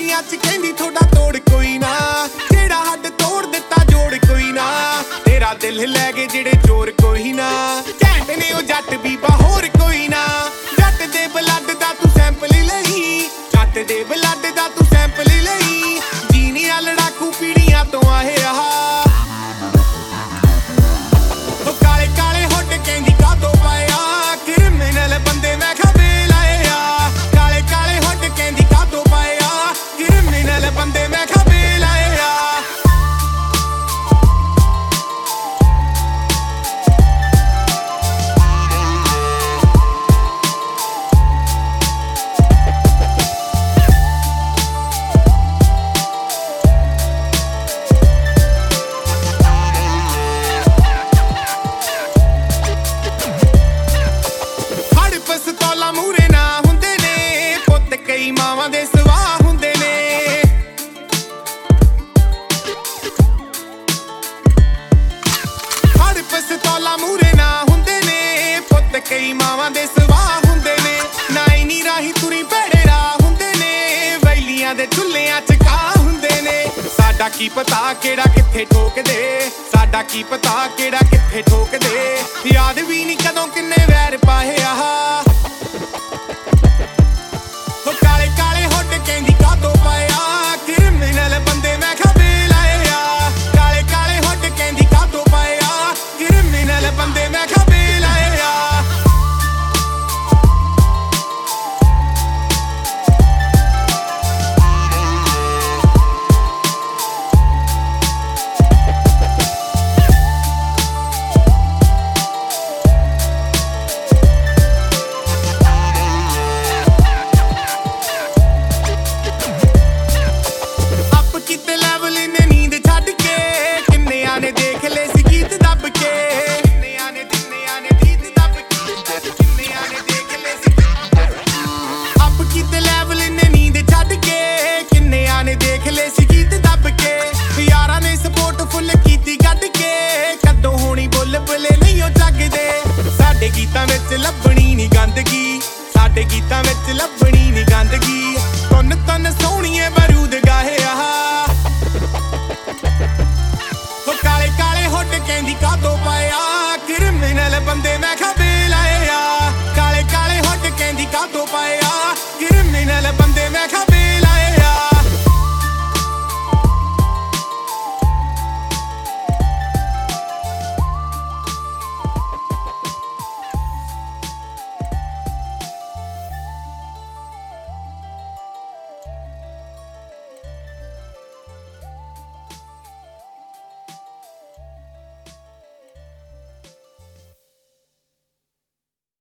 ਯਾਰੀਆਂ ਚ ਕਹਿੰਦੀ ਥੋੜਾ ਤੋੜ ਕੋਈ ਨਾ, ਜਿਹੜਾ ਹੱਡ ਤੋੜ ਦਿੱਤਾ ਜੋੜ ਕੋਈ ਨਾ, ਤੇਰਾ ਦਿਲ ਲੈ ਗਏ ਜਿਹੜੇ ਚੋਰ ਕੋਈ ਨਾ, ਘੈਂਟ ਨੇ ਉਹ ਜੱਟ ਬੀਬਾ ਹੋਰ ਕੋਈ ਨਾ। ਜੱਟ ਦੇ ਬਲੱਡ ਦਾ ਤੂੰ ਸੈਂਪਲ ਲਈ, ਜੱਟ ਦੇ ਬਲੱਡ ਦਾ ਤੂੰ ਸੈਂਪਲ ਲਈ, ਜੀਨੀਆਂ ਲੜਾਕੂ ਪੀੜੀਆਂ ਤੋਂ ਆਏ ਆ। ਉਹ ਕਾਲੇ ਕਾਲੇ ਹੁੱਡ ਕਹਿੰਦੀ ਕਾਹਤੋਂ ਪਾਇਆ, ਕ੍ਰਿਮੀਨਲ ਬੰਦੇ ਮੈਂ ਖਬੇ ਲਾਏ ਆ। ਕਾਲੇ ਕਾਲੇ ਹੁੱਡ ਕਹਿੰਦੀ ਕਾਹਤੋਂ ਪਾਇਆ, ਕ੍ਰਿਮੀਨਲ ਬੰਦੇ ਮੈਂ ਖਬੇ ਲਾਏ ਆ। ਪਿਸਤੌਲਾਂ ਮੂਹਰੇ ਨਾ ਹੁੰਦੇ ਨੇ, ਪੁੱਤ ਕਈ ਮਾਵਾਂ ਦੇ ਸਵਾਹ ਹੁੰਦੇ ਨੇ। ਹਰ ਪਿਸਤੌਲਾਂ ਮੂਹਰੇ ਨਾ ਹੁੰਦੇ ਨੇ, ਪੁੱਤ ਕਈ ਮਾਵਾਂ ਦੇ ਸਵਾਹ ਹੁੰਦੇ ਨੇ। ਨਾਈ ਨੀ ਰਾਹੀਂ ਤੁਰੀ ਭੈੜੇ ਰਾਹ ਹੁੰਦੇ ਨੇ, ਵੈਲੀਆਂ ਦੇ ਚੁੱਲ੍ਹਿਆਂ ਚ ਕਾਹ ਹੁੰਦੇ ਨੇ। ਸਾਡਾ ਕੀ ਪਤਾ ਕਿਹੜਾ ਕਿੱਥੇ ਠੋਕਦੇ, ਸਾਡਾ ਕੀ ਪਤਾ ਕਿਹੜਾ ਕਿੱਥੇ ਠੋਕਦੇ, ਯਾਦ ਵੀ ਨੀ ਕਦੋਂ ਕਿੰਨੇ ਵੈਰ ਪਾਏ ਆ। ਕਾਲੇ ਕਾਲੇ ਹੁੱਡ ਕਹਿੰਦੀ ਕਾਹਤੋਂ ਪਾਇਆ, ਕ੍ਰਿਮੀਨਲ ਬੰਦੇ ਮੈਂ ਖਬੇ ਲਾਏ ਆ। ਕਾਲੇ ਕਾਲੇ ਹੁੱਡ ਕਹਿੰਦੀ ਕਾਹਤੋਂ ਪਾਇਆ, ਕ੍ਰਿਮੀਨਲ ਬੰਦੇ ਮੈਂ ਖਬੇ ਲਾਏ ਆ। ਕਿਤੇ ਲੈਵਲ ਨੇ ਨੀਂਦ ਛੱਡ ਕੇ, ਕਿੰਨਿਆਂ ਨੇ ਦੇਖ ਲਏ ਸੀ ਗੀਤ ਦੱਬ ਕੇ, ਕਿੰਨਿਆਂ ਨੇ ਗੀਤ ਦੱਬ ਕੇ, ਕਿੰਨਿਆਂ ਨੇ ਦੇਖ ਲਏ ਸੀ। ਅੱਪ ਕਿਤੇ ਲੈਵਲ ਨੇ ਨੀਂਦ ਛੱਡ ਕੇ, ਕਿੰਨਿਆਂ ਨੇ ਦੇਖ ਲਏ ਸੀ ਗੀਤ ਦੱਬ ਕੇ। ਯਾਰਾਂ ਨੇ ਸਪੋਰਟ ਫੁੱਲ ਕੀਤੀ ਕੱਢ ਕੇ, ਕਦੋਂ ਹੋਣੀ ਬੁੱਲ ਬੁਲੇ ਨਹੀਂ ਉਹ ਜੱਗਦੇ। ਸਾਡੇ ਗੀਤਾਂ ਵਿੱਚ ਲੱਭਣੀ ਨੀ ਗੰਦਗੀ, ਸਾਡੇ ਗੀਤਾਂ ਵਿੱਚ ਲੱਭਣੀ ਨੀ ਗੰਦਗੀ। ਤੁੰਨ ਤੁੰਨ